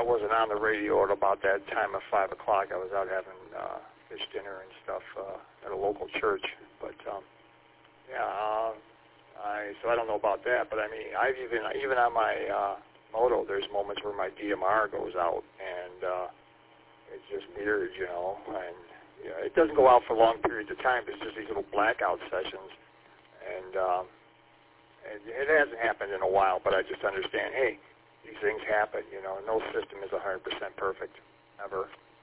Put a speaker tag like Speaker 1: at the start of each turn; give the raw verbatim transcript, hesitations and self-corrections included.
Speaker 1: wasn't on the radio at about that time of five o'clock. I was out having uh, fish dinner and stuff uh, at a local church. But um, yeah, uh, I so I don't know about that. But I mean, I've even even on my uh, moto, there's moments where my D M R goes out, and uh, it's just weird, you know. And you know, it doesn't go out for long periods of time. It's just these little blackout sessions, and um, it, it hasn't happened in a while. But I just understand, hey, these things happen, you know. No system is one hundred percent perfect, ever.